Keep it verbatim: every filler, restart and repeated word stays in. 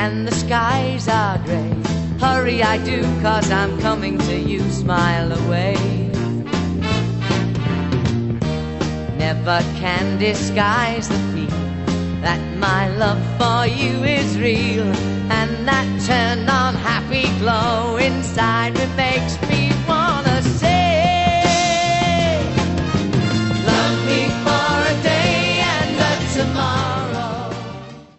and the skies are grey. Hurry I do, 'cause I'm coming to you, smile away. Never can disguise the feel that my love for you is real, and that turn on happy glow inside me makes me